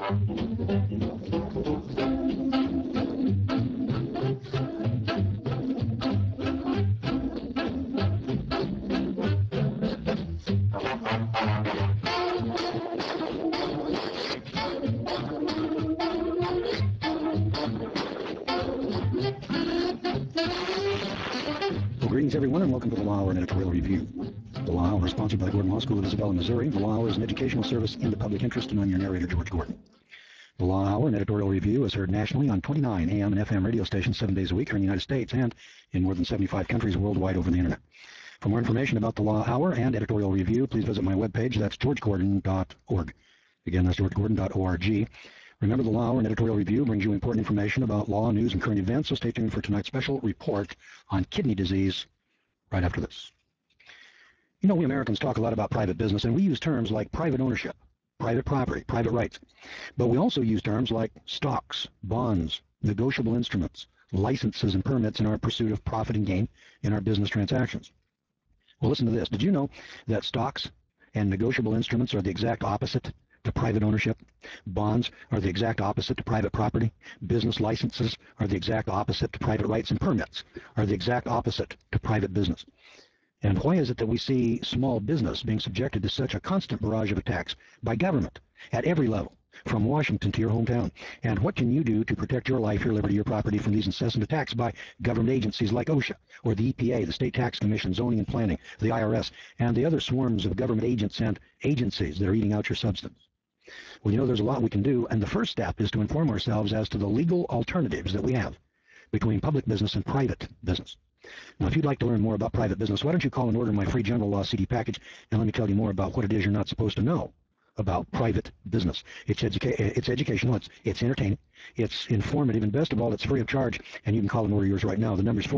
Well, greetings, everyone, and welcome to the Law Hour and Editorial Review. The Law Hour is sponsored by the Gordon Law School of Isabella, Missouri. The Law Hour is an educational service in the public interest, and I'm your narrator, George Gordon. The Law Hour and Editorial Review is heard nationally on 29 AM and FM radio stations 7 days a week here in the United States and in more than 75 countries worldwide over the Internet. For more information about the Law Hour and Editorial Review, please visit my webpage. That's georgegordon.org. Again, that's georgegordon.org. Remember, the Law Hour and Editorial Review brings you important information about law, news, and current events, so stay tuned for tonight's special report on kidney disease right after this. You know, we Americans talk a lot about private business, and we use terms like private ownership, private property, private rights. But we also use terms like stocks, bonds, negotiable instruments, licenses, and permits in our pursuit of profit and gain in our business transactions. Well, listen to this. Did you know that stocks and negotiable instruments are the exact opposite to private ownership? Bonds are the exact opposite to private property. Business licenses are the exact opposite to private rights, and permits are the exact opposite to private business. And why is it that we see small business being subjected to such a constant barrage of attacks by government at every level, from Washington to your hometown? And what can you do to protect your life, your liberty, your property from these incessant attacks by government agencies like OSHA or the EPA, the State Tax Commission, Zoning and Planning, the IRS, and the other swarms of government agents and agencies that are eating out your substance? Well, you know, there's a lot we can do, and the first step is to inform ourselves as to the legal alternatives that we have between public business and private business. Now, if you'd like to learn more about private business, why don't you call and order my free general law CD package, and let me tell you more about what it is you're not supposed to know about private business. It's educational, it's entertaining, it's informative, and best of all, it's free of charge, and you can call and order yours right now. The number is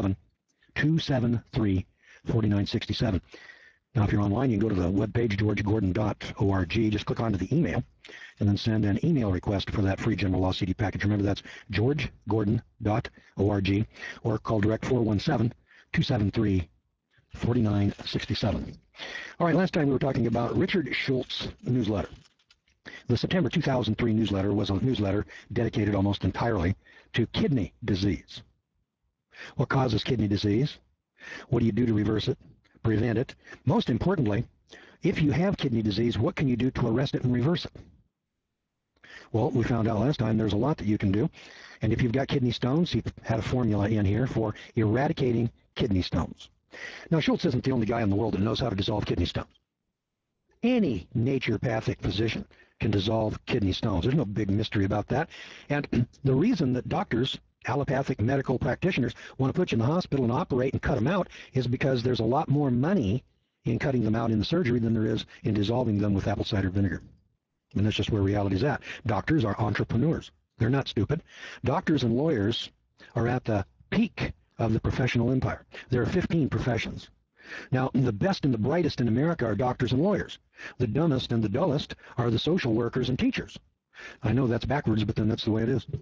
417-273-4967. Now, if you're online, you can go to the webpage, georgegordon.org. Just click onto the email and then send an email request for that free general law CD package. Remember, that's georgegordon.org, or call direct 417-273-4967. All right, last time we were talking about Richard Schultz newsletter. The September 2003 newsletter was a newsletter dedicated almost entirely to kidney disease. What causes kidney disease? What do you do to reverse it? Prevent it? Most importantly, if you have kidney disease, what can you do to arrest it and reverse it? Well, we found out last time there's a lot that you can do. And if you've got kidney stones, he had a formula in here for eradicating kidney stones. Now, Schultz isn't the only guy in the world that knows how to dissolve kidney stones. Any naturopathic physician can dissolve kidney stones. There's no big mystery about that. And the reason that doctors, allopathic medical practitioners, want to put you in the hospital and operate and cut them out is because there's a lot more money in cutting them out in the surgery than there is in dissolving them with apple cider vinegar. And that's just where reality is at. Doctors are entrepreneurs. They're not stupid. Doctors and lawyers are at the peak of the professional empire. There are 15 professions. Now, the best and the brightest in America are doctors and lawyers. The dumbest and the dullest are the social workers and teachers. I know that's backwards, but then that's the way it is.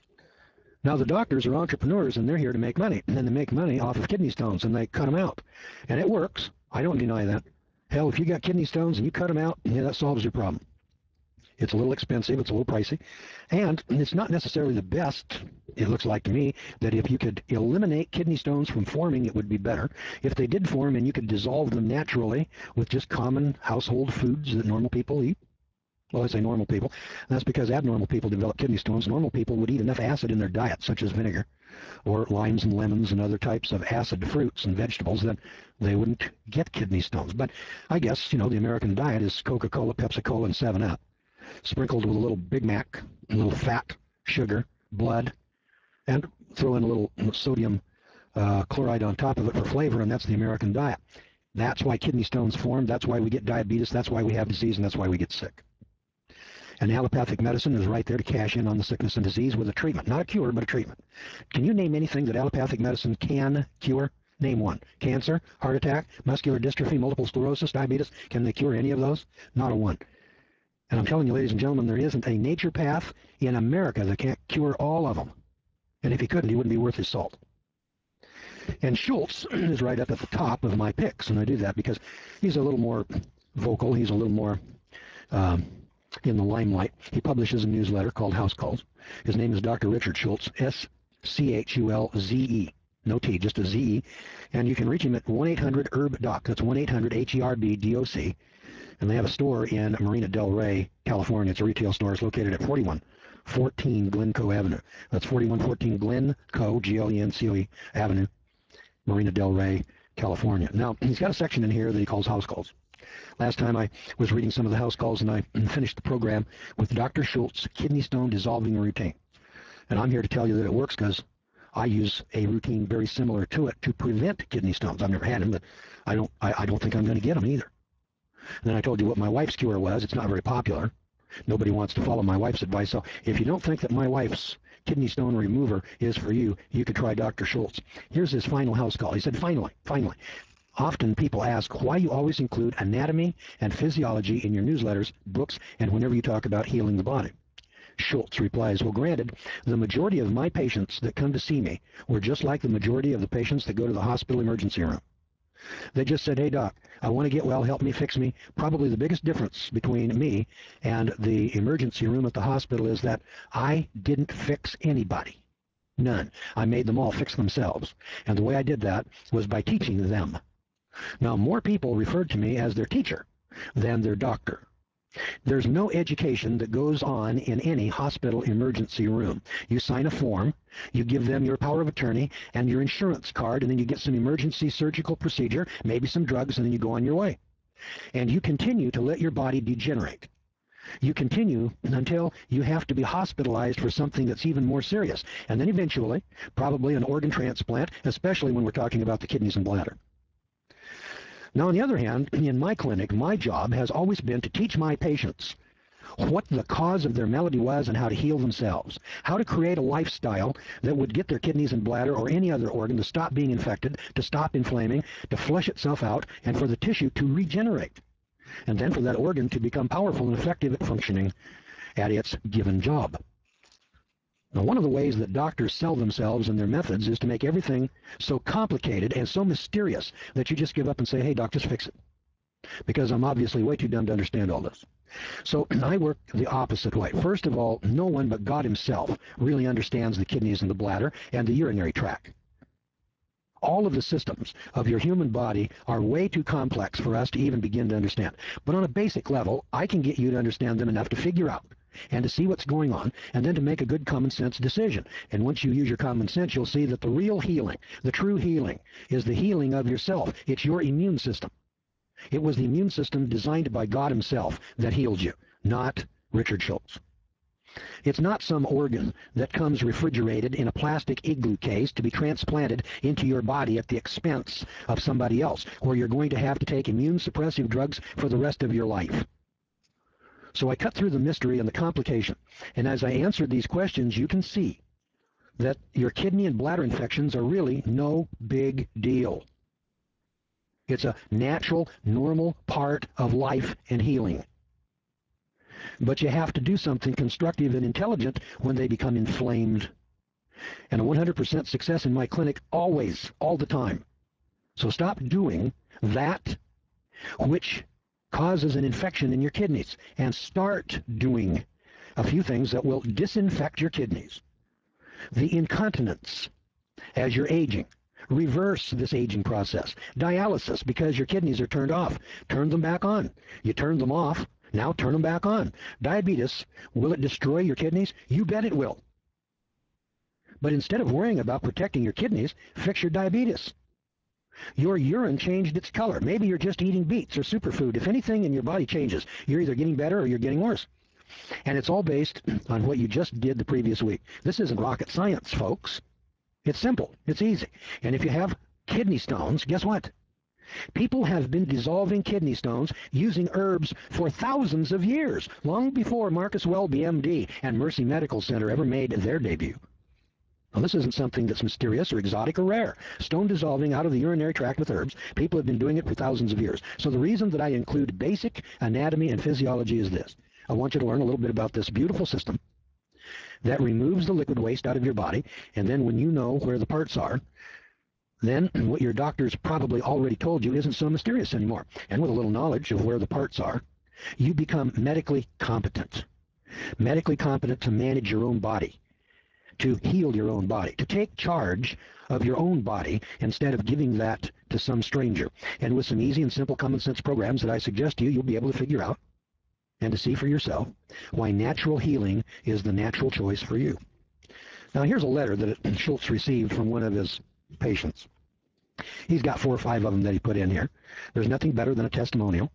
Now, the doctors are entrepreneurs, and they're here to make money, and they make money off of kidney stones, and they cut them out. And it works. I don't deny that. Hell, if you got kidney stones and you cut them out, yeah, that solves your problem. It's a little expensive, it's a little pricey, and it's not necessarily the best. It looks like to me that if you could eliminate kidney stones from forming, it would be better. If they did form and you could dissolve them naturally with just common household foods that normal people eat, well, I say normal people. That's because abnormal people develop kidney stones. Normal people would eat enough acid in their diet, such as vinegar, or limes and lemons and other types of acid fruits and vegetables, that they wouldn't get kidney stones. But I guess, you know, the American diet is Coca-Cola, Pepsi-Cola, and 7-Up, sprinkled with a little Big Mac, a little fat, sugar, blood, and throw in a little sodium chloride on top of it for flavor, and that's the American diet. That's why kidney stones form. That's why we get diabetes. That's why we have disease, and that's why we get sick. And allopathic medicine is right there to cash in on the sickness and disease with a treatment. Not a cure, but a treatment. Can you name anything that allopathic medicine can cure? Name one. Cancer, heart attack, muscular dystrophy, multiple sclerosis, diabetes. Can they cure any of those? Not a one. And I'm telling you, ladies and gentlemen, there isn't a naturopath in America that can't cure all of them. And if he couldn't, he wouldn't be worth his salt. And Schultz is right up at the top of my picks, and I do that because he's a little more vocal. He's a little more... in the limelight. He publishes a newsletter called House Calls. His name is Dr. Richard Schulze, Schulze. No T, just a Z. And you can reach him at 1-800-HERB-DOC. That's 1-800-HERB-DOC. And they have a store in Marina Del Rey, California. It's a retail store. It's located at 4114 Glencoe Avenue. That's 4114 Glencoe, Glencoe Avenue, Marina Del Rey, California. Now, he's got a section in here that he calls House Calls. Last time I was reading some of the house calls, and I finished the program with Dr. Schulze kidney stone dissolving routine. And I'm here to tell you that it works because I use a routine very similar to it to prevent kidney stones. I've never had them, but I don't think I'm going to get them either. And then I told you what my wife's cure was. It's not very popular. Nobody wants to follow my wife's advice. So if you don't think that my wife's kidney stone remover is for you, you could try Dr. Schulze. Here's his final house call. He said, finally. Often people ask why you always include anatomy and physiology in your newsletters, books, and whenever you talk about healing the body. Schulze replies, well, granted, the majority of my patients that come to see me were just like the majority of the patients that go to the hospital emergency room. They just said, hey, doc, I want to get well, help me, fix me. Probably the biggest difference between me and the emergency room at the hospital is that I didn't fix anybody. None. I made them all fix themselves. And the way I did that was by teaching them. Now, more people referred to me as their teacher than their doctor. There's no education that goes on in any hospital emergency room. You sign a form, you give them your power of attorney and your insurance card, and then you get some emergency surgical procedure, maybe some drugs, and then you go on your way. And you continue to let your body degenerate. You continue until you have to be hospitalized for something that's even more serious. And then eventually, probably an organ transplant, especially when we're talking about the kidneys and bladder. Now, on the other hand, in my clinic, my job has always been to teach my patients what the cause of their malady was and how to heal themselves, how to create a lifestyle that would get their kidneys and bladder or any other organ to stop being infected, to stop inflaming, to flush itself out, and for the tissue to regenerate, and then for that organ to become powerful and effective at functioning at its given job. Now, one of the ways that doctors sell themselves and their methods is to make everything so complicated and so mysterious that you just give up and say, hey, doc, just fix it. Because I'm obviously way too dumb to understand all this. So I work the opposite way. First of all, no one but God himself really understands the kidneys and the bladder and the urinary tract. All of the systems of your human body are way too complex for us to even begin to understand. But on a basic level, I can get you to understand them enough to figure out and to see what's going on, and then to make a good common sense decision. And once you use your common sense, you'll see that the real healing, the true healing, is the healing of yourself. It's your immune system. It was the immune system designed by God himself that healed you, not Richard Schulze. It's not some organ that comes refrigerated in a plastic igloo case to be transplanted into your body at the expense of somebody else, where you're going to have to take immune suppressive drugs for the rest of your life. So I cut through the mystery and the complication, and as I answered these questions, you can see that your kidney and bladder infections are really no big deal. It's a natural, normal part of life and healing. But you have to do something constructive and intelligent when they become inflamed. And a 100% success in my clinic always, all the time. So stop doing that which causes an infection in your kidneys and start doing a few things that will disinfect your kidneys. The incontinence as you're aging. Reverse this aging process. Dialysis because your kidneys are turned off. Turn them back on. You turned them off. Now turn them back on. Diabetes, will it destroy your kidneys? You bet it will. But instead of worrying about protecting your kidneys, fix your diabetes. Your urine changed its color. Maybe you're just eating beets or superfood. If anything in your body changes, you're either getting better or you're getting worse. And it's all based on what you just did the previous week. This isn't rocket science, folks. It's simple. It's easy. And if you have kidney stones, guess what? People have been dissolving kidney stones using herbs for thousands of years, long before Marcus Welby, MD, and Mercy Medical Center ever made their debut. Now, this isn't something that's mysterious or exotic or rare. Stone dissolving out of the urinary tract with herbs, people have been doing it for thousands of years. So the reason that I include basic anatomy and physiology is this. I want you to learn a little bit about this beautiful system that removes the liquid waste out of your body, and then when you know where the parts are, then what your doctors probably already told you isn't so mysterious anymore. And with a little knowledge of where the parts are, You become medically competent to manage your own body, to heal your own body, to take charge of your own body instead of giving that to some stranger. And with some easy and simple common sense programs that I suggest to you, you'll be able to figure out and to see for yourself why natural healing is the natural choice for you. Now, here's a letter that Schultz received from one of his patients. He's got 4 or 5 of them that he put in here. There's nothing better than a testimonial.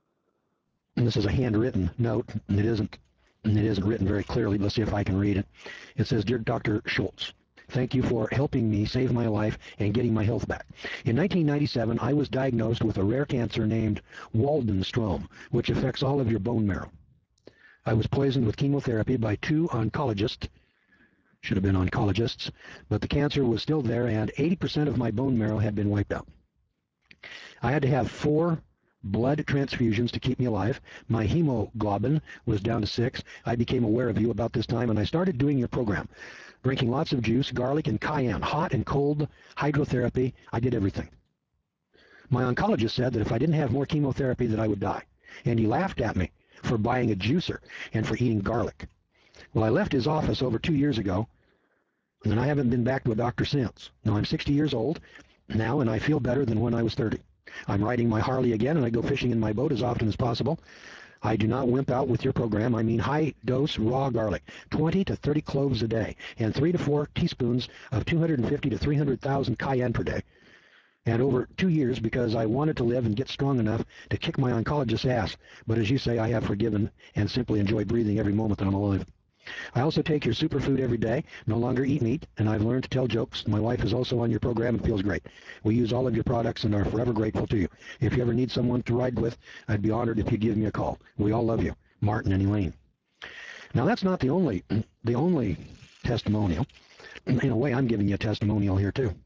And this is a handwritten note, and it isn't written very clearly. Let's see if I can read it. It says, "Dear Dr. Schultz, thank you for helping me save my life and getting my health back. In 1997, I was diagnosed with a rare cancer named Waldenstrom, which affects all of your bone marrow. I was poisoned with chemotherapy by 2 oncologists, should have been oncologists, but the cancer was still there and 80% of my bone marrow had been wiped out. I had to have 4 blood transfusions to keep me alive. My hemoglobin was down to 6. I became aware of you about this time, and I started doing your program, drinking lots of juice, garlic, and cayenne, hot and cold, hydrotherapy. I did everything. My oncologist said that if I didn't have more chemotherapy that I would die, and he laughed at me for buying a juicer and for eating garlic. Well, I left his office over 2 years ago, and I haven't been back to a doctor since. Now, I'm 60 years old now, and I feel better than when I was 30. I'm riding my Harley again, and I go fishing in my boat as often as possible. I do not wimp out with your program. I mean high-dose raw garlic, 20 to 30 cloves a day, and 3 to 4 teaspoons of 250 to 300,000 cayenne per day. And over 2 years, because I wanted to live and get strong enough to kick my oncologist's ass. But as you say, I have forgiven and simply enjoy breathing every moment that I'm alive. I also take your superfood every day, no longer eat meat, and I've learned to tell jokes. My wife is also on your program and feels great. We use all of your products and are forever grateful to you. If you ever need someone to ride with, I'd be honored if you give me a call. We all love you. Martin and Elaine." Now, that's not the only testimonial. In a way, I'm giving you a testimonial here, too.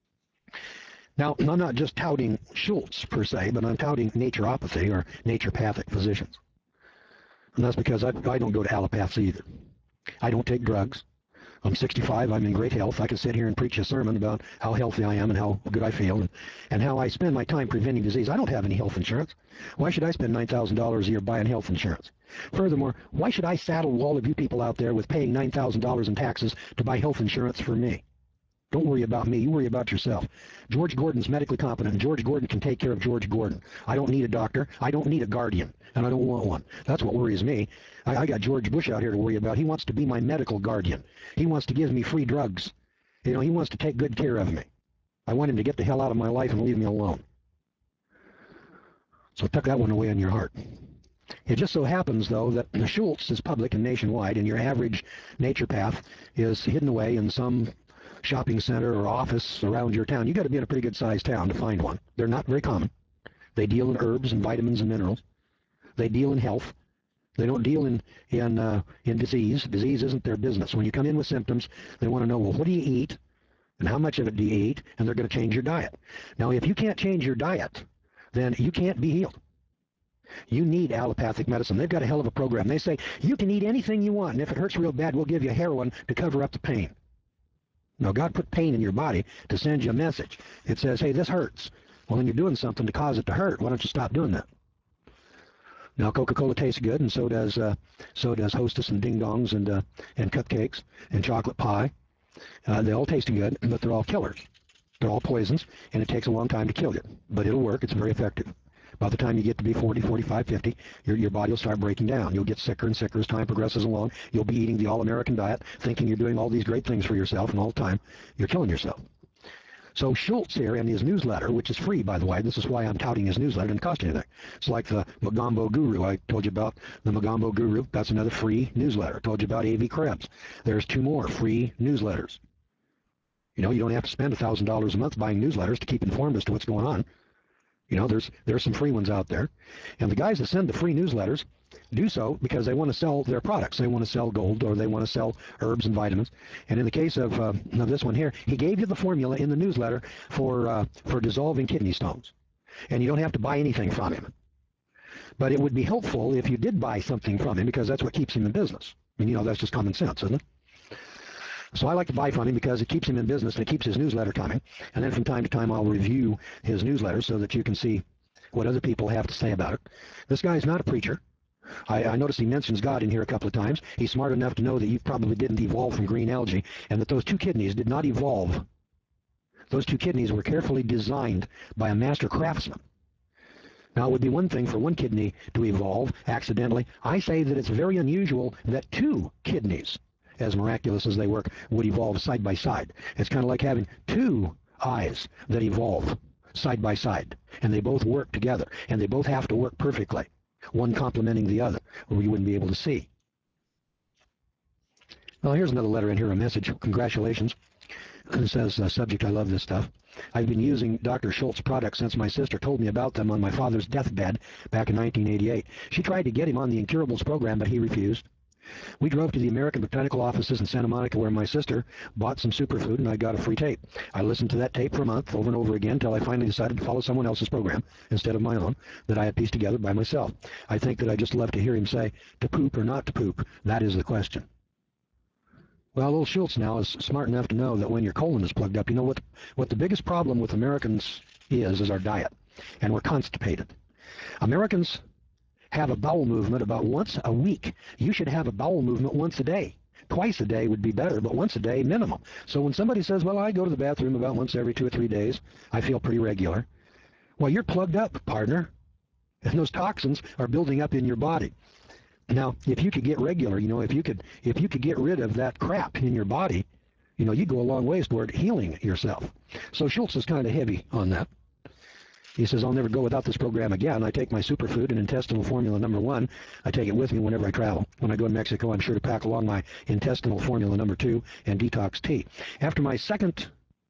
Now, I'm not just touting Schultz, per se, but I'm touting naturopathy or naturopathic physicians. And that's because I don't go to allopaths either. I don't take drugs. I'm 65. I'm in great health. I can sit here and preach a sermon about how healthy I am and how good I feel and how I spend my time preventing disease. I don't have any health insurance. Why should I spend $9,000 a year buying health insurance? Furthermore, why should I saddle all of you people out there with paying $9,000 in taxes to buy health insurance for me? Don't worry about me. You worry about yourself. George Gordon's medically competent, and George Gordon can take care of George Gordon. I don't need a doctor. I don't need a guardian, and I don't want one. That's what worries me. I got George Bush out here to worry about. He wants to be my medical guardian. He wants to give me free drugs. He wants to take good care of me. I want him to get the hell out of my life and leave me alone. So tuck that one away in your heart. It just so happens, though, that the Schultz is public and nationwide, and your average naturopath is hidden away in some shopping center or office around your town. You got to be in a pretty good sized town to find one. They're not very common. They deal in herbs and vitamins and minerals. They deal in health. They don't deal in disease. Disease isn't their business. When you come in with symptoms, they want to know, well, what do you eat and how much of it do you eat? And they're going to change your diet. Now, if you can't change your diet, then you can't be healed. You need allopathic medicine. They've got a hell of a program. They say, you can eat anything you want, and if it hurts real bad, we'll give you heroin to cover up the pain. Now, God put pain in your body to send you a message. It says, hey, this hurts. Well, then you're doing something to cause it to hurt. Why don't you stop doing that? Now, Coca-Cola tastes good, and so does Hostess and Ding Dongs and cupcakes and chocolate pie. They all taste good, but they're all killers. They're all poisons, and it takes a long time to kill you. But it'll work. It's very effective. By the time you get to be 40, 45, 50, your body will start breaking down. You'll get sicker and sicker as time progresses along. You'll be eating the all-American diet, thinking you're doing all these great things for yourself, and all the time you're killing yourself. So Schultz here in his newsletter, which is free, by the way, this is why I'm touting his newsletter, it doesn't cost you anything. It's like the Magambo Guru. I told you about the Magambo Guru. That's another free newsletter. I told you about A.V. Krebs. There's 2 more free newsletters. You don't have to spend $1,000 a month buying newsletters to keep informed as to what's going on. There's some free ones out there. And the guys that send the free newsletters do so because they want to sell their products. They want to sell gold, or they want to sell herbs and vitamins. And in the case of this one here, he gave you the formula in the newsletter for dissolving kidney stones. And you don't have to buy anything from him. But it would be helpful if you did buy something from him, because that's what keeps him in business. I mean, that's just common sense, isn't it? So I like to buy from him because it keeps him in business and it keeps his newsletter coming. And then from time to time I'll review his newsletter so that you can see what other people have to say about it. This guy's not a preacher. I notice he mentions God in here a couple of times. He's smart enough to know that you probably didn't evolve from green algae, and that those two kidneys did not evolve. Those two kidneys were carefully designed by a master craftsman. Now, it would be one thing for one kidney to evolve accidentally. I say that it's very unusual that two kidneys, as miraculous as they work, would evolve side by side. It's kind of like having two eyes that evolve side by side, and they both work together, and they both have to work perfectly, one complementing the other, or you wouldn't be able to see. Well, here's another letter in here, a message. Congratulations. It says, subject, I love this stuff. I've been using Dr. Schultz products since my sister told me about them on my father's deathbed back in 1988. She tried to get him on the Incurables program, but he refused. We drove to the American Botanical offices in Santa Monica where my sister bought some superfood, and I got a free tape. I listened to that tape for a month over and over again until I finally decided to follow someone else's program instead of my own that I had pieced together by myself. I think that I just love to hear him say, to poop or not to poop, that is the question. Well, old Schultz now is smart enough to know that when your colon is plugged up, you know what the biggest problem with Americans is our diet, and we're constipated. Americans have a bowel movement about once a week. You should have a bowel movement once a day. Twice a day would be better, but once a day minimum. So when somebody says, well, I go to the bathroom about once every 2 or 3 days, I feel pretty regular. Well, you're plugged up, partner, and those toxins are building up in your body. Now, if you could get regular, if you could get rid of that crap in your body, you'd go a long ways toward healing yourself. So Schultz is kind of heavy on that. He says, I'll never go without this program again. I take my superfood and intestinal formula number 1. I take it with me whenever I travel. When I go to Mexico, I'm sure to pack along my intestinal formula number 2 and detox tea. After my second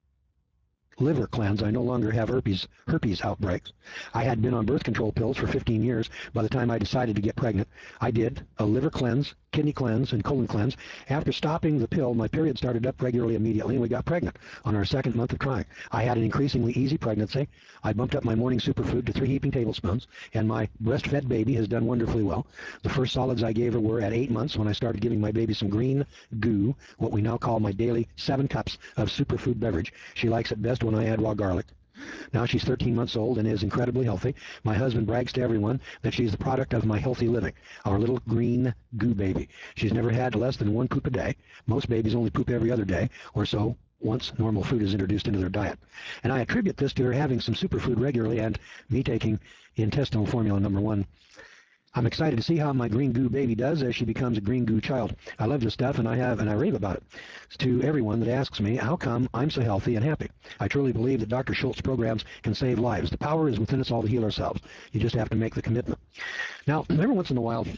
liver cleanse, I no longer have herpes outbreaks. I had been on birth control pills for 15 years. By the time I decided to get pregnant, I did a liver cleanse, kidney cleanse, and colon cleanse. After stopping the pill, my period started up regularly immediately, and we got pregnant on our second month of trying. I had an increasingly easy pregnancy. I bumped up my morning superfood to 3 heaping tablespoons, and my breastfed baby has done wonderfully well. The first solids I gave her were at 8 months when I started giving my baby some green goo, what we now call my daily 7 cups of superfood beverage. She likes it best when I add raw garlic. Now she's 13 months old and is incredibly healthy. My husband brags to everyone that she's the product of my healthy living, our little green goo baby. She's never had less than 1 poop a day. Most babies only poop every other day or so once normal food is introduced into their diet. And I attribute this to her having some superfood regularly and me taking intestinal formula number 1. I'm excited to see how my green goo baby does as she becomes a green goo child. I love this stuff, and I rave about it to everyone that asks me how come I'm so healthy and happy. I truly believe that Dr. Schultz programs can save lives. The power is within us all to heal ourselves. You just have to make the commitment. Now, every once in a while,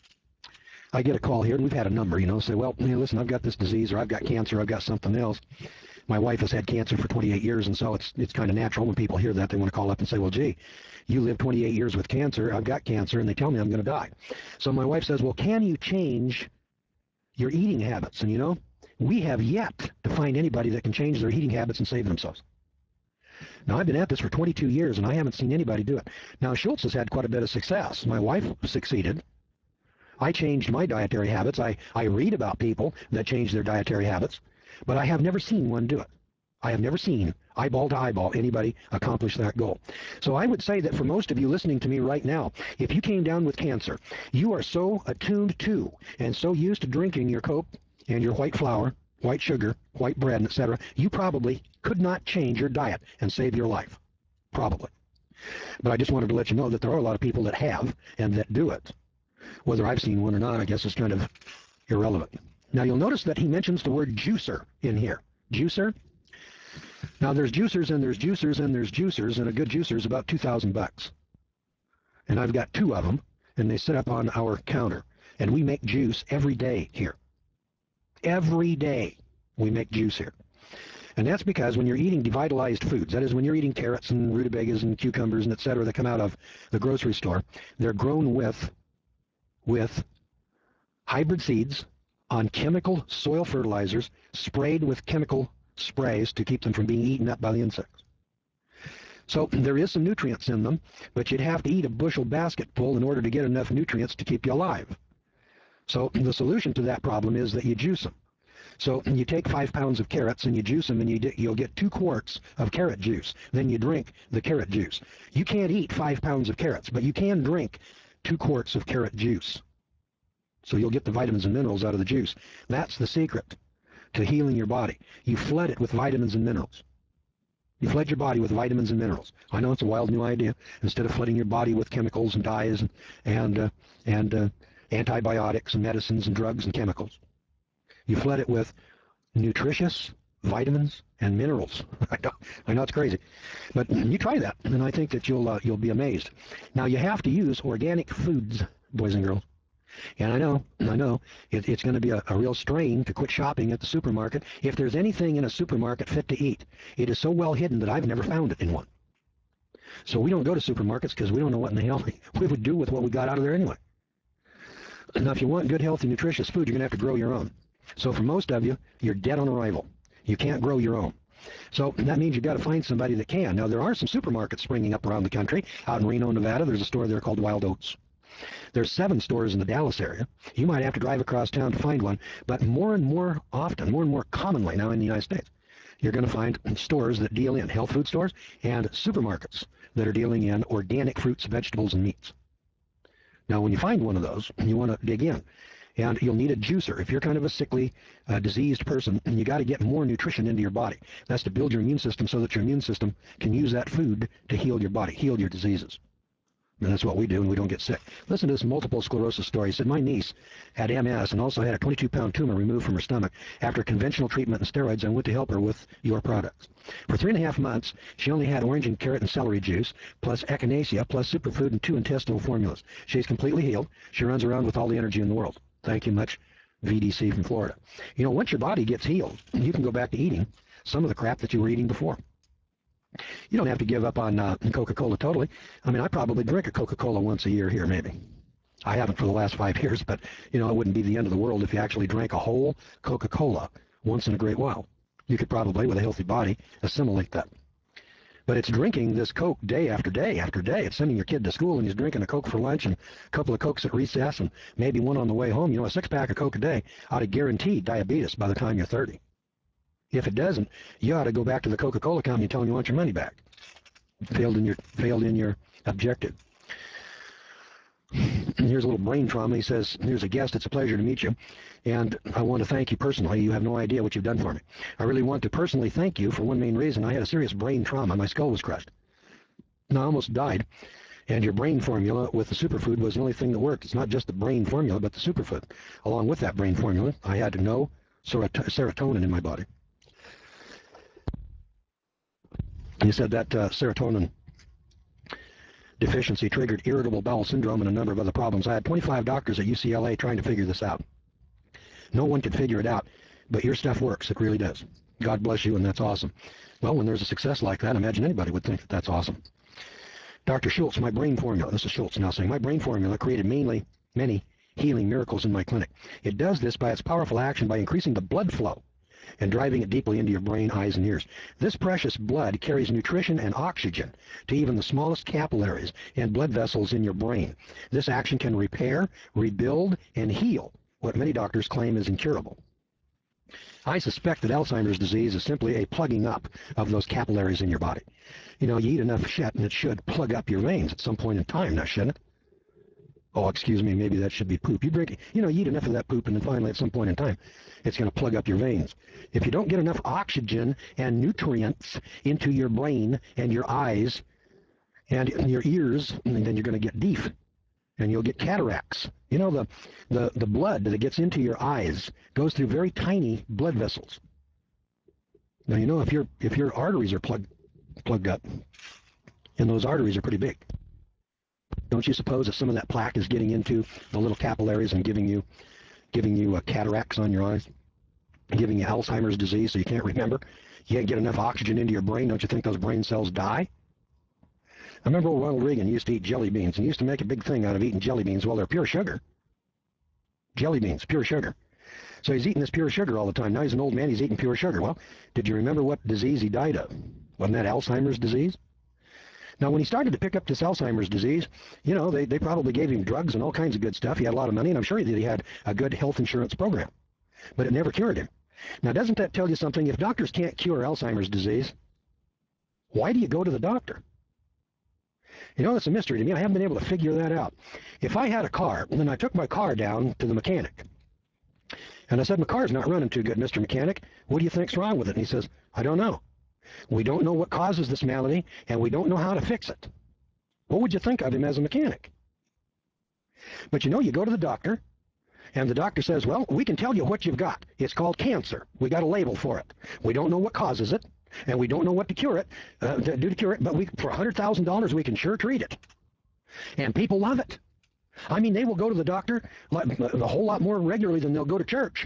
I get a call here, and we've had a number, say, well, listen, I've got this disease, or I've got cancer, I've got something else. My wife has had cancer for 28 years, and so it's kind of natural when people hear that, they want to call up and say, well, gee, you lived 28 years with cancer, I've got cancer, and they tell me I'm going to die. So my wife says, well, can you change your eating habits? And we have yet to find anybody that can change their eating habits and save themselves. Now, I've been at this for 22 years, and I haven't seen anybody do it. Now, Schultz has had quite a bit of success. My wife succeeded. I changed my dietary habits. I read about people that change their dietary habits, but I have never seen one do it. I have never seen, eyeball to eyeball, anybody accomplish that goal. So I would say that for most of you listening to me right now, if you came down with cancer, you are so attuned to and so used to drinking your Coke and your white flour, white sugar, white bread, etc., you probably could not change your diet and save your life. Probably. But I just wanted to let you know that there are a lot of people that have and that do it. Whether I've seen one or not, I guess is kind of irrelevant. Now, you'll notice that he mentions the word juicer in here. Juicer? Now, there's juicers and there's juicers and there's juicers, and a good juicer is about $2,000. And I've got 2 of them, and they sit up on our counter. And we make juice every day here. Every day we make juice here. And that's because when you're eating devitalized foods, that is when you're eating carrots and rutabagas and cucumbers and etc. that come out of the grocery store, they're grown with hybrid seeds on chemical soil fertilizers sprayed with chemical sprays to keep them from being eaten up by the insects. So there is some nutrients in them, but you'd have to eat a bushel basket full in order to get enough nutrients to keep you alive. So the solution to that problem is that you juice them. So you take 5 pounds of carrots and you juice them, and you'll get 2 quarts of carrot juice. Then you drink the carrot juice. You can't eat 5 pounds of carrots, but you can drink 2 quarts of carrot juice. So you'll get the vitamins and minerals out of the juice. That's the secret to healing your body. You flood it with vitamins and minerals. You flood your body with vitamins and minerals. I know it's a wild new idea. Instead of flooding your body with chemicals and dyes and antibiotics and medicines and drugs and chemicals, you flood it with nutritious vitamins and minerals. I know it's crazy, but you try that, and I think that you'll be amazed. Now you have to use organic foods, boys and girls. And I know it's going to be a real strain to quit shopping at the supermarket. If there's anything in a supermarket fit to eat, it is so well hidden that I've never found it in one. So we don't go to supermarkets because we don't know what in the hell we would do with what we got out of there anyway. Now, if you want good, healthy, nutritious food, you're going to have to grow your own. So for most of you, you're dead on arrival. You can't grow your own. So that means you've got to find somebody that can. Now, there are some supermarkets springing up around the country. Out in Reno, Nevada, there's a store there called Wild Oats. There's 7 stores in the Dallas area. You might have to drive across town to find one, but more and more often, more and more commonly now in the United States, you're going to find stores that deal in health food stores and supermarkets that are dealing in organic fruits, vegetables, and meats. Now, when you find one of those, you want to dig in, and you'll need a juicer. If you're kind of a sickly, diseased person, you got to get more nutrition into your body. That's to build your immune system so that your immune system can use that food to heal your body, heal your diseases. And that's what we do, and we don't get sick. Listen to this multiple sclerosis story. He said, my niece had MS and also had a 22-pound tumor removed from her stomach. After conventional treatment and steroids, I went to help her with your products. For 3.5 months, she only had orange and carrot and celery juice, plus echinacea, plus superfood, and 2 intestinal formulas. She's completely healed. She runs around with all the energy in the world. Thank you much, VDC from Florida. You know, once your body gets healed, you can go back to eating some of the crap that you were eating before. You don't have to give up on Coca-Cola totally. I mean, I probably drink a Coca-Cola once a year here, maybe. I haven't for the last 5 years, but, you know, it wouldn't be the end of the world if you actually drank a whole Coca-Cola once in a great while. You could probably, with a healthy body, assimilate that. But it's drinking this Coke day after day after day. It's sending your kid to school, and he's drinking a Coke for lunch and a couple of Cokes at recess and maybe one on the way home. You know, a 6-pack of Coke a day ought to guarantee diabetes by the time you're 30. If it doesn't, you ought to go back to the Coca-Cola company and tell them you want your money back. Failed in your objective. And here's a little brain trauma. He says, here's a guest. It's a pleasure to meet you. And I want to thank you personally. You have no idea what you've done for me. I really want to personally thank you for one main reason. I had a serious brain trauma. My skull was crushed. And I almost died. And your brain formula with the superfood was the only thing that worked. It's not just the brain formula, but the superfood. Along with that brain formula, I had no serotonin in my body. He said that serotonin deficiency triggered irritable bowel syndrome and a number of other problems. I had 25 doctors at UCLA trying to figure this out. No one could figure it out, but your stuff works. It really does. God bless you, and that's awesome. Well, when there's a success like that, imagine anybody would think that that's awesome. Dr. Schultz, my brain formula, this is Schultz now saying, my brain formula created many healing miracles in my clinic. It does this by its powerful action by increasing the blood flow and driving it deeply into your brain, eyes, and ears. This precious blood carries nutrition and oxygen to even the smallest capillaries and blood vessels in your brain. This action can repair, rebuild, and heal what many doctors claim is incurable. I suspect that Alzheimer's disease is simply a plugging up of those capillaries in your body. You know, you eat enough shit and it should plug up your veins at some point in time, now shouldn't it? Oh, excuse me, maybe that should be poop. You eat enough of that poop, and then finally at some point in time, it's going to plug up your veins. If you don't get enough oxygen and nutrients into your brain and your eyes and your ears, then you're going to get deaf, and you'll get cataracts. You know, the blood that gets into your eyes goes through very tiny blood vessels. Now, you know, if your arteries are plugged up, and those arteries are pretty big, don't you suppose that some of that plaque is getting into the little capillaries and giving you cataracts on your eyes, giving you Alzheimer's disease so you can't remember? You can't get enough oxygen into your brain. Don't you think those brain cells die? I remember old Ronald Reagan used to eat jelly beans, and he used to make a big thing out of eating jelly beans. Well, they're pure sugar. Jelly beans, pure sugar. So he's eating this pure sugar all the time. Now he's an old man, he's eating pure sugar. Well, did you remember what disease he died of? Wasn't that Alzheimer's disease? Now, when he started to pick up this Alzheimer's disease, you know, they probably gave him drugs and all kinds of good stuff. He had a lot of money, and I'm sure that he had a good health insurance program. But it never cured him. Now, doesn't that tell you something? If doctors can't cure Alzheimer's disease, why do you go to the doctor? You know, it's a mystery to me. I haven't been able to figure that out. If I had a car, and then I took my car down to the mechanic, and I said, my car's not running too good, Mr. Mechanic. What do you think's wrong with it? And he says, I don't know. We don't know what causes this malady, and we don't know how to fix it. What would you think of him as a mechanic? But you know, you go to the doctor, and the doctor says, well, we can tell you what you've got. It's called cancer. We got a label for it. We don't know what causes it, and we don't know what to cure it, to cure it, but for $100,000, we can sure treat it. And people love it. I mean, they will go to the doctor a whole lot more regularly than they'll go to church.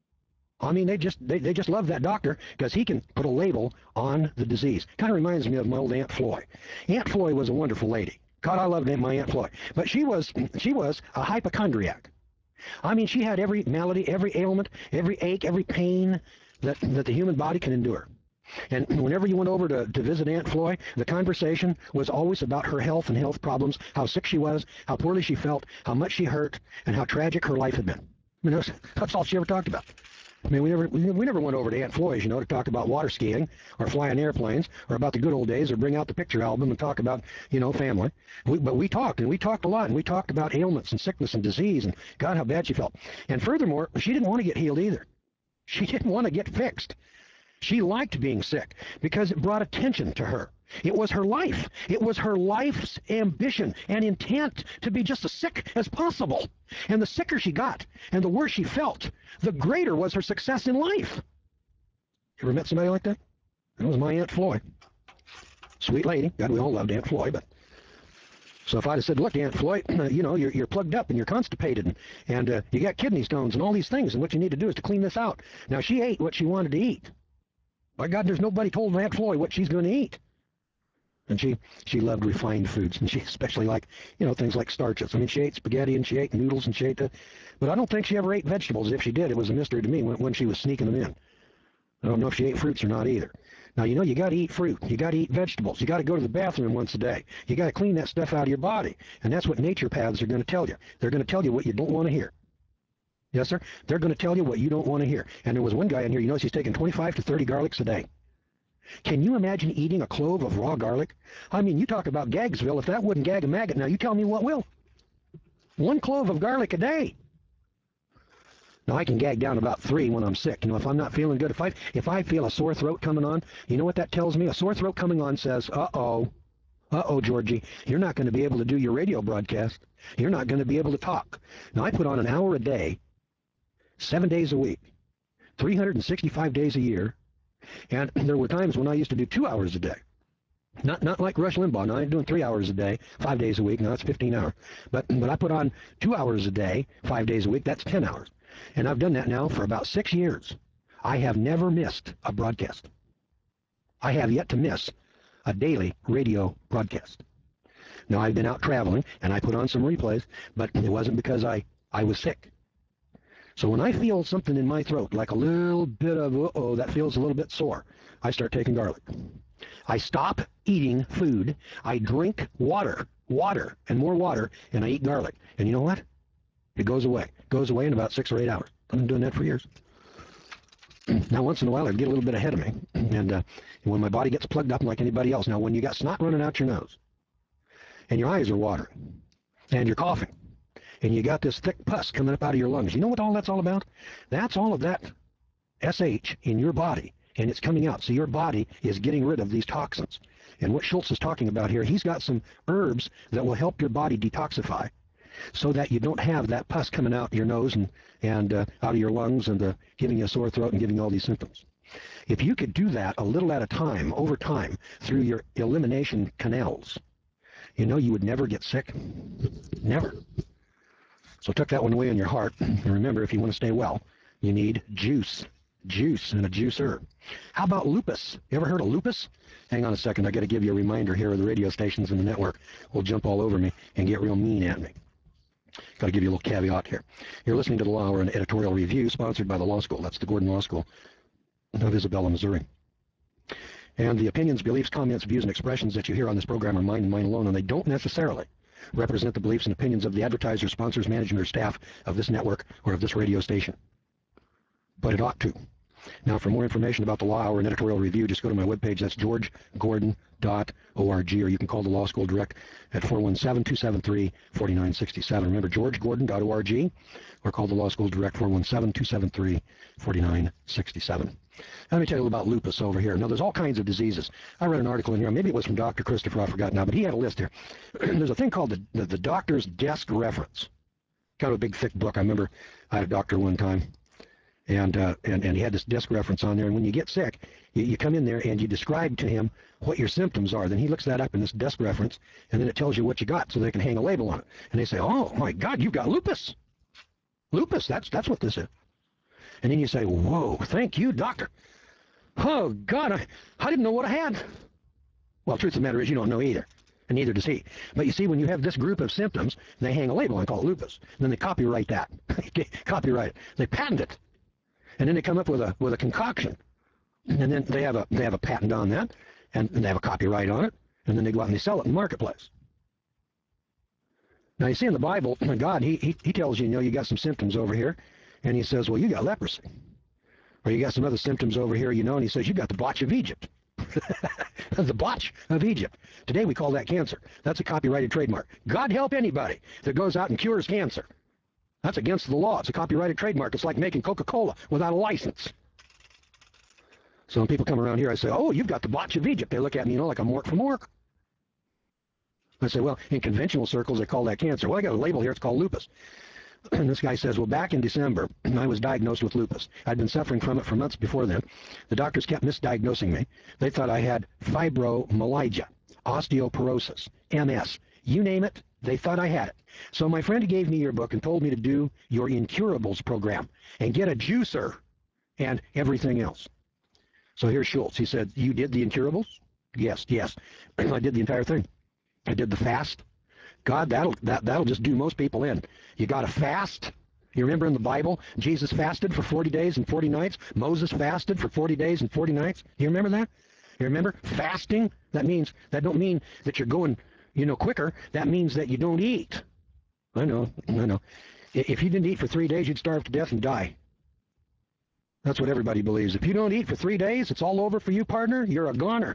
I mean, they just love that doctor because he can put a label on the disease. Kind of reminds me of my old Aunt Floy. Aunt Floy was a wonderful lady. God, I loved my Aunt Floy. But she was a hypochondriac. I mean, she had every malady, every ailment, every ache, every pain that the human body can endure. And whenever you went over to visit Aunt Floy, the conversation was always about her health and health problems, how sick she was, how poorly she felt, how much she hurt, and how tragic her life had been. You know, that's all she ever talked about. I mean, we never went over to Aunt Floy's, you know, to talk about water skiing or flying airplanes or about the good old days or bring out the picture album and talk about, you know, family. But we talked, and we talked a lot, and we talked about ailments and sickness and disease and God, how bad she felt. And furthermore, she didn't want to get healed either. She didn't want to get fixed. She liked being sick because it brought attention to her. It was her life. It was her life's ambition and intent to be just as sick as possible. And the sicker she got and the worse she felt, the greater was her success in life. You ever met somebody like that? That was my Aunt Floy. Sweet lady. God, we all loved Aunt Floy, but so if I'd have said, look, Aunt Floy, you know, you're plugged up and you're constipated and you got kidney stones and all these things, and what you need to do is to clean this out. Now, she ate what she wanted to eat. By God, there's nobody told Aunt Floy what she's going to eat. And she loved refined foods, and she especially liked, you know, things like starches. I mean, she ate spaghetti, and she ate noodles, and she ate that. But I don't think she ever ate vegetables. If she did, it was a mystery to me when she was sneaking them in. I don't know if she ate fruits or not either. Now, you know, you got to eat fruit. You got to eat vegetables. You got to go to the bathroom once a day. You got to clean that stuff out of your body. And that's what nature paths are going to tell you. They're going to tell you what you don't want to hear. Yes, sir? They're going to tell you what you don't want to hear. And there was one guy in here, you notice he's taking 25 to 30 garlics a day. Can you imagine eating a clove of raw garlic? I mean, you talk about Gagsville. If that wouldn't gag a maggot, now you tell me what will. 1 clove of garlic a day. Now, I can gag down about 3 when I'm sick. You know, if I'm not feeling good, if I feel a sore throat coming on, you know what that tells me? A sore throat coming on says, uh-oh, Georgie, you're not going to be able to do your radio broadcast. You're not going to be able to talk. Now, I put on an hour a day, 7 days a week, 365 days a year, and there were times when I used to do 2 hours a day. Not like Rush Limbaugh. Now, I'm doing 3 hours a day, 5 days a week. Now, that's 15 hours. But I put on 2 hours a day, 5 days a week. That's 10 hours. And I've done that now for about 6 years. I have never missed a broadcast. I have yet to miss a daily radio broadcast. Now, I've been out traveling, and I put on some replays, but it wasn't because I was sick. So when I feel something in my throat, like a little bit of, uh-oh, that feels a little bit sore, I start taking garlic. I stop eating food. I drink water, and more water, and I eat garlic. And you know what? It goes away. It goes away in about 6 or 8 hours. I've been doing that for years. Now, once in a while, I'd get a little bit ahead of me. And when my body gets plugged up like anybody else, now, when you got snot running out your nose, and your eyes are watering, and you're coughing, and you got this thick pus coming up out of your lungs. You know what all that's all about? That's all of that SH in your body, and it's coming out. So your body is getting rid of these toxins. And what Schultz is talking about here, he's got some herbs that will help your body detoxify so that you don't have that pus coming out your nose and out of your lungs and giving you a sore throat and giving you all these symptoms. If you could do that a little at a time, over time, through your elimination canals, you know you would never get sick. Never. So tuck that one away in your heart. And remember, if you want to stay well, you need juice. Juice and a juicer. How about lupus? You ever heard of lupus? Hang on a second. I got to give you a reminder here of the radio stations in the network will jump all over me and get real mean at me. Got to give you a little caveat here. You're listening to the Law Hour, an editorial review sponsored by the law school. That's the Gordon Law School of Isabella, Missouri. And the opinions, beliefs, comments, views, and expressions that you hear on this program are mine and mine alone, and they don't necessarily represent the beliefs and opinions of the advertisers, sponsors, management, or staff of this network or of this radio station. But it ought to. Now, for more information about the law or an editorial review, just go to my webpage. That's georgegordon.org, or you can call the Law School Direct at 417-273-4967. Remember, georgegordon.org, or call the Law School Direct 417-273-4967. Let me tell you about lupus over here. Now, there's all kinds of diseases. I read an article in here. Maybe it was from Dr. Christopher. I forgot now, but he had a list here. There's a thing called the doctor's desk reference. Kind of a big, thick book. I remember I had a doctor one time, and he had this desk reference on there. And when you get sick, you come in there and you describe to him what your symptoms are. Then he looks that up in this desk reference, and then it tells you what you got, so they can hang a label on it. And they say, "Oh my God, you've got lupus! Lupus. That's what this is." And then you say, "Whoa, thank you, doctor. Oh God, I didn't know what I had." Well, the truth of the matter is, you don't know either. And neither does he. But you see, when you have this group of symptoms, they hang a label on it called lupus. And then they copyright that. Copyright it. They patent it. And then they come up with a concoction. And then they have a patent on that, and they have a copyright on it, and then they go out and they sell it in the marketplace. Now you see in the Bible, God, he tells you, you got some symptoms over here, and he says, well, you got leprosy. Or you got some other symptoms over here, and he says, you got the blotch of Egypt. The blotch of Egypt. Today we call that cancer. That's a copyrighted trademark. God help anybody that goes out and cures cancer. That's against the law. It's a copyrighted trademark. It's like making Coca-Cola without a license. So when people come around here, I say, oh, you've got the blotch of Egypt. They look at me, like I'm work from work. I say, well, in conventional circles, they call that cancer. Well, I got a label here. It's called lupus. And this guy says, well, back in December, I was diagnosed with lupus. I'd been suffering from it for months before then. The doctors kept misdiagnosing me. They thought I had fibromyalgia, osteoporosis, MS. You name it, they thought I had it. So my friend gave me your book and told me to do your Incurables program and get a juicer and everything else. So here's Schultz. He said, you did the Incurables? Yes. I did the entire thing. I did the fast. God, that'll just do most people in. You got to fast. You remember in the Bible, Jesus fasted for 40 days and 40 nights. Moses fasted for 40 days and 40 nights. You remember that? You remember fasting? That don't mean that you're going, quicker. That means that you don't eat. I know. If you didn't eat for 3 days, you'd starve to death and die. That's what everybody believes. If you don't eat for 3 days, it's all over for you, partner. You're a goner.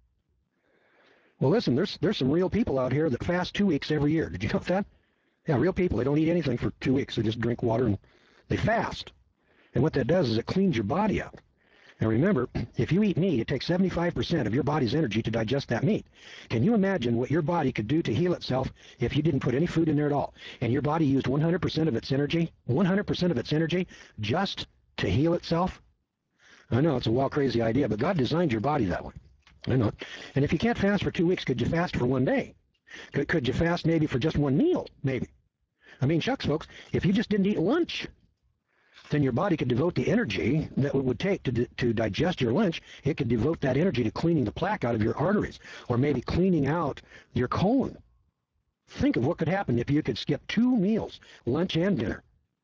Well, listen, there's some real people out here that fast 2 weeks every year. Did you know that? Yeah, real people. They don't eat anything for 2 weeks. They just drink water and they fast. And what that does is it cleans your body out. And remember, if you eat meat, it takes 75% of your body's energy to digest that meat. Can you imagine what your body could do to heal itself if you didn't put any food in there at all? And your body used 100% of its energy, 100% of its energy just to heal itself? I know, it's a wild, crazy idea, but God designed your body that way. I know. And if you can't fast for 2 weeks, could you fast for 1 day? Could you fast maybe for just 1 meal? Maybe. I mean, shucks, folks, if you just didn't eat lunch, then your body could devote the energy that it would take to digest your lunch. It could devote that energy to cleaning the plaque out of your arteries, or maybe cleaning out your colon. Think of what could happen if you could skip 2 meals, lunch and dinner.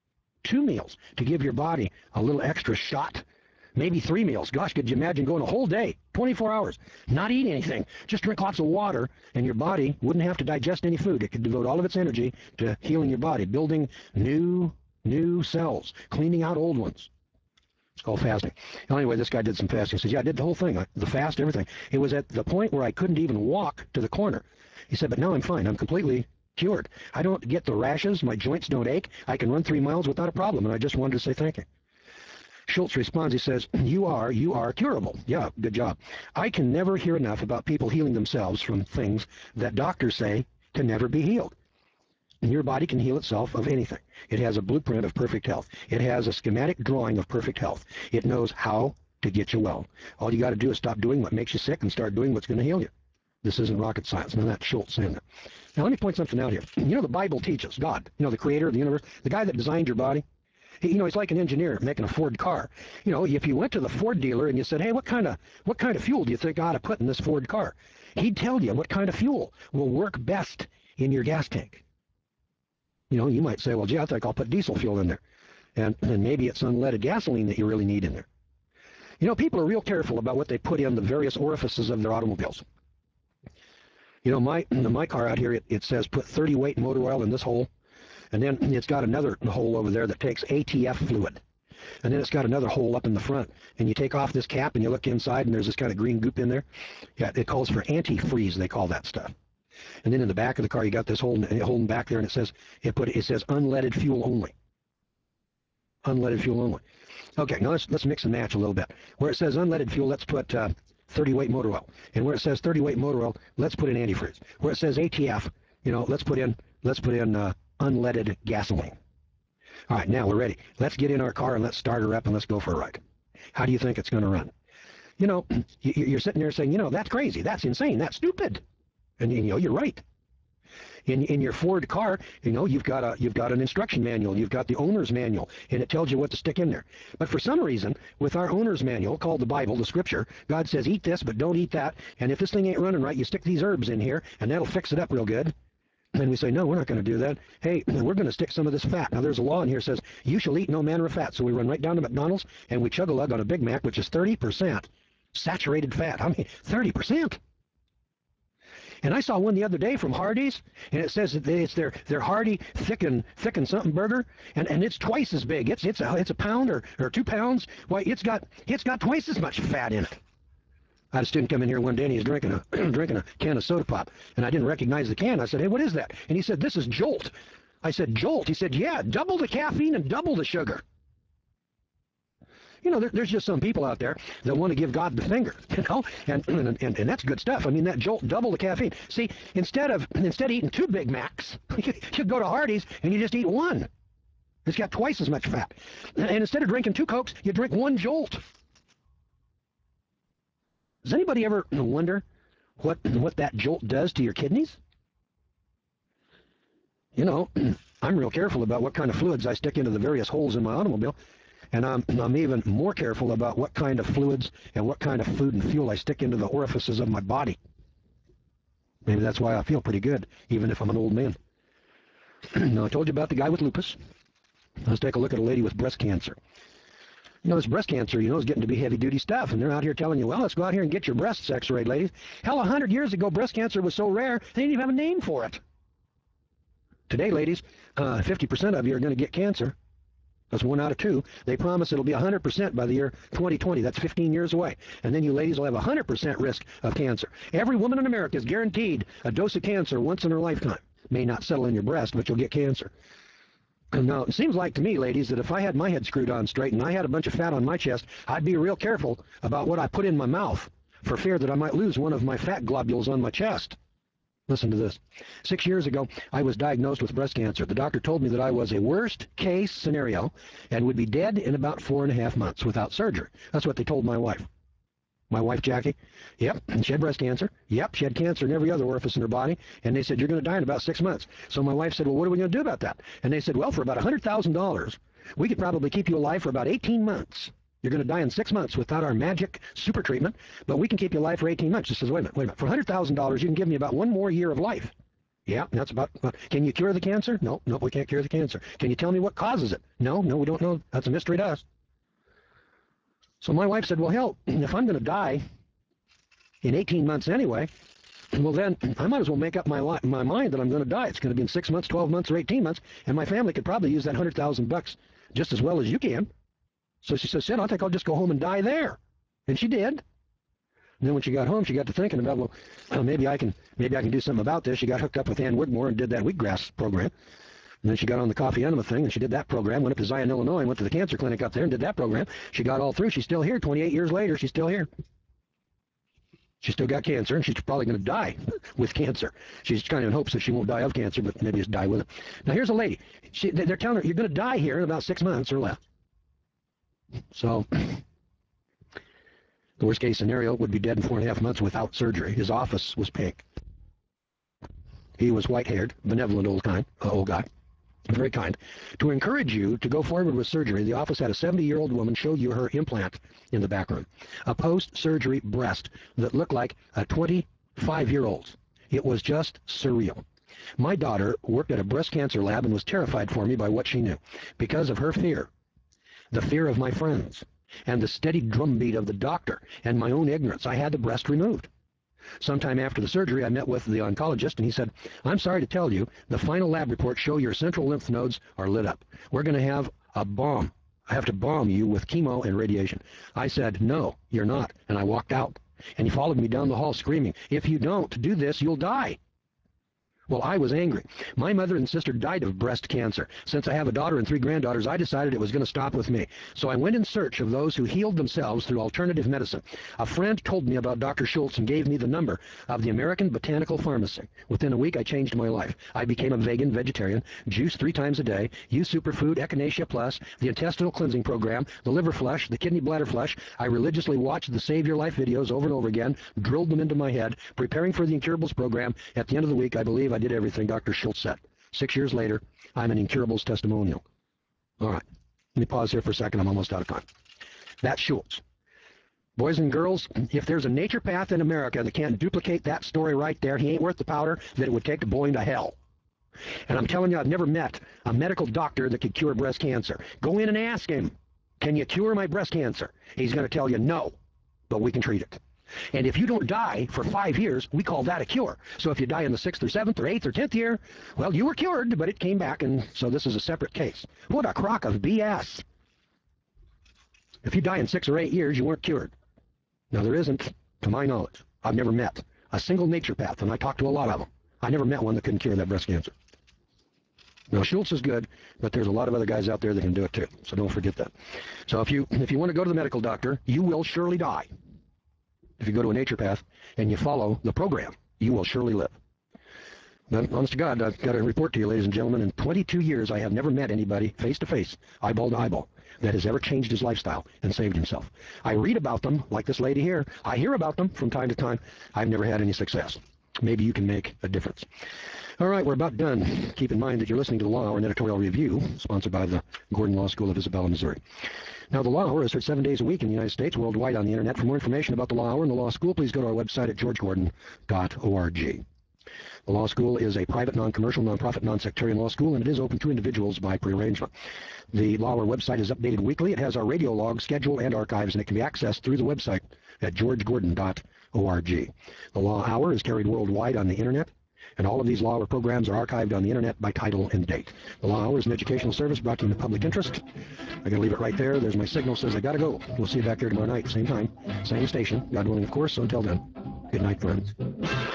2 meals to give your body a little extra shot. Maybe 3 meals. Gosh, could you imagine going a whole day, 24 hours, not eat anything, just drink lots of water, and your body wouldn't have to digest any food. It could devote all of its energy to healing your body, building new cells, cleaning out old ones. It's called fasting. Anyway, this guy did some fasting. He says, yeah, I did the whole thing, the fast, everything. It was at the point where I couldn't even walk to the corner. He said, but now I'm fine. I'm completely cured. I don't get the rashes. My joints don't ache. I can run 3 miles without a problem, and I just wanted to say thank you. Schultz responds, he says, you are curable. Yeah, good job. I can never hear enough about people healing themselves from things that doctors say can never be healed. And your body can heal itself of anything. It has a blueprint of perfect health. It has a schematic drawing of perfect health. It knows how to get you well. All you got to do is stop doing what makes you sick and start doing what's going to heal you. This isn't rocket science. None of that Schultz saying that. Now, let me point something out here. The Bible teaches God, the creator of the universe, the guy that designed your body. He's like an engineer making a Ford car. If you went to the Ford dealer and you said, hey, what kind of fuel do you think I ought to put in this Ford car? He'd tell you what kind of fuel will work best in your gas tank. You might say, well, gee, I think I'll put diesel fuel in there. And maybe it's unleaded gasoline that you really need in there. People are real careful about what they put in the various orifices of their automobiles. My car out here, it says put 30 weight motor oil in this hole. And then it's got another hole over there that takes ATF fluid. and then it's got another hole up in the front. And you take off this cap and you look inside, and there's this kind of green goop in there. Yeah, it calls for antifreeze. They call that stuff. And then in the back of the car, you got this holding back there, and it says unleaded fuel only. Unleaded fuel only. Okay, now let's mix and match a little bit. Where it says unleaded fuel, let's put 30 weight motor oil. And where it says 30 weight motor oil, let's put in antifreeze. Where it says ATF, let's put in unleaded gasoline. All right, now we're ready. Let's get in our car and let's start her up and let's go for a ride. How do you think it's going to run? You're sitting there saying, that's crazy, that's insane, that's stupid. And you're right. In your Ford car, you've got an instruction manual, you've got the owner's manual, and it tells you what to stick in there. But for some reason, with our owner's manual, called the Bible, the Scripture, God says, eat this, but don't eat that. And if this thing ain't running right, you stick these herbs in here, and that'll fix it up real good. And we say, no, we're not going to do that. Hey, we're going to stick some of this fat. Now, there's a law in here that says, you shall eat no manner of fat. So we run right down to McDonald's, and we chug a lug on a Big Mac, which is 30% saturated fat. I mean, 30%. And I saw one the other day from Hardee's, and it says that it's their Hardy thick and something burger, and it's twice as big. It's a pound or 2 pounds. Why, it's got twice as much fat in it. I had a student come in here one day, and he was drinking a can of soda pop, and I didn't recognize the can. I said, hey, what is that? And he said, this is Jolt. I said, Jolt? He said, yeah, double the caffeine and double the sugar. There's just some people out there that want to give God the finger, and that's good stuff. I mean, that Jolt, double the caffeine. See, instead of eating 2 Big Macs, you go to Hardee's and you just eat 1. It's got twice as much fat. And instead of drinking 2 Cokes, you drink 1 Jolt. Does anybody ever wonder what that Jolt does to your kidneys? I'm real careful about what kind of fluids I stick into the various holes in my automobile. And I'm even more careful about what kind of fluids and what kind of food and fuel I stick into the orifices of my body. Maybe that's why I feel pretty good, even if I'm an old man. Now, I told you about the guy with lupus. Let's take a look at a lady with breast cancer. This breast cancer, is getting to be heavy-duty stuff, and they're out here telling you, well, let's go out here and get your breasts x-rayed, ladies. Hell, 100 years ago, breast cancer was so rare, they didn't even have a name for it. Today, ladies, 50% of you are going to get cancer. That's 1 out of 2. They promise it'll be 100% by the year 2020. That's 15 years away. And then you ladies will have 100% risk of cancer. Every woman in America is guaranteed a dose of cancer once in her lifetime. May not settle in your breast, but you'll get cancer. Now, it seems like to me, ladies, that if I had my head screwed on straight and I had a bunch of fat on my chest, I'd be real careful about what I put in my mouth for fear that I might lose one of my fat globules on my chest. Listen to this. 6 years ago, I was diagnosed with breast cancer. The doctor told me that I was a worst-case scenario and would be dead in about 4.5 months without surgery. That's what they told my wife. My wife, Jackie, yep, she had breast cancer. Yep, she had cancer in every other orifice in her body. And they said, you're going to die in about 6 months. So my wife said, well, what are we going to do about that? And they said, well, for about $100,000, we could probably keep you alive for about 18 months. You're going to die in 6 months without our magic super treatment, but we can keep you alive for 18 months. She says, wait a minute. For $100,000, you can give me about 1 more year of life. Yeah, that's about, can you cure the cancer? No, we can't cure the cancer. Can you tell me what causes it? No, we don't know. That's a mystery to us. So my wife said, well, hell, if I'm going to die in 18 months anyway, well, then I might as well make up my mind that I'm going to die. It's going to be in 6 months, 12 months, or 18 months, and my family could probably use that $100,000 just as well as you can. So she says, Sid, I think I'll just go home and die there. And she did. And then when she got home, she got to thinking about, well, maybe I can do something about this. She got hooked up with Ann Wigmore and did that wheatgrass program. And then she got on the coffee enema thing, and she did that program, went up to Zion, Illinois, went to the cancer clinic up there and did that program. She got all through. She's still here. 28 years later, she's still here. She's still got cancer, and she's probably going to die with cancer. She's kind of in hopes that she won't die of cancer, but maybe just die with it. Now, here's a lady. They're telling her, you're going to die here in about 6 months or less. So the worst case scenario would be dead in 4.5 months without surgery. His office was pink. He was white-haired, benevolent old guy, very kind. To encourage you to go forward with surgery, the office had a 70-year-old woman show you her implant in the back room, a post-surgery breast that looked like a 25-year-old's. It was just surreal. My daughter worked at a breast cancer lab and was terrified for me by what she knew. Because of her fear, the fear of my friends, and the steady drumbeat of the doctor, and my own ignorance, I had the breast removed. Sometime after the surgery, I met with the oncologist, and he said, I'm sorry to tell you, the final lab reports show your central lymph nodes are lit up. We're going to have a bomb, I have to bomb you with chemo and radiation. I said, no, you're not. And I walked out. And he followed me down the hall screaming, if you don't do this, you'll die. Well, I was angry. My mother and sister died of breast cancer. Since I have a daughter and 3 granddaughters, I decided it was going to stop with me. So I went in search of those who healed themselves through alternative medicine. A friend told me about Dr. Schultz and gave me the number of the American Botanical Pharmacy. Within a week, I changed my life. I became a vegan vegetarian, juice 3 times a day, used superfood, Echinacea Plus, the intestinal cleansing program, the liver flush, the kidney bladder flush. I religiously watched the Save Your Life videos over and over again, drilled them into my head, preparing for the Incurables program. At the end of the week, I believe I did everything Dr. Schultz said. 6 years later, I'm an Incurables testimonial. All right, let me pause here for a second. I'm almost out of time. That's Schultz. Boys and girls, if there's a naturopath in America that can't duplicate that story right there, he ain't worth the powder that it would take to blow him to hell. And I'm telling you, I've never met a medical doctor that could cure breast cancer. Go in and ask him, can you cure my breast cancer? He's going to tell you no, but we can treat it. And if you don't die for 5 years, we call that a cure. So if you die in the 6th or 7th or 8th or 10th year, well, you were cured, but it came back, and so this is a separate case. What a crock of BS. If you die in 6 or 8 years, you weren't cured. Now, there isn't, to my knowledge, I've never met a single naturopath, and I talked to a lot of them. I never met one that couldn't cure that breast cancer. Now, Schultz is good, but there's a lot of other guys out there that can do it too, so don't forget that. So if you want to go to the medical doctor, you will surely die. If you go to a naturopath and you follow the program, you will surely live. But honest to God, I've got to report to you, ladies and gentlemen, in 22 years, I have never met anybody face-to-face, eyeball to eyeball, that has ever changed his lifestyle and saved himself. I read about them, like this lady here. I hear about them from time to time. I've never had any success. Maybe you can make a difference. All right, we're about done. Keep in mind that you're listening to the Law Hour, an editorial review sponsored by the Gordon Law School of Isabella, Missouri. Now, the Law Hour is heard 7 days a week in the United States, worldwide on the Internet. For more information about the Law Hour and the Law School, please go to our website at georgegordon.org. The Law School is a private, non-commercial, non-profit, non-sectarian law school, and it is open to individuals by prearrangement. The Law Hour website is updated weekly. It has our radio log, schedule, and archives, and it can be accessed through the website at georgegordon.org. The Law Hour is carried worldwide on the Internet, and all of these Law Hour programs are archived on the Internet by title and date. The Law Hour is an educational service brought to you in the public interest. I got to leave it right there. There's my signal, says I got to go. We'll see you back here tomorrow night, same time, same station. God willing, of course. So until then, good night, friends.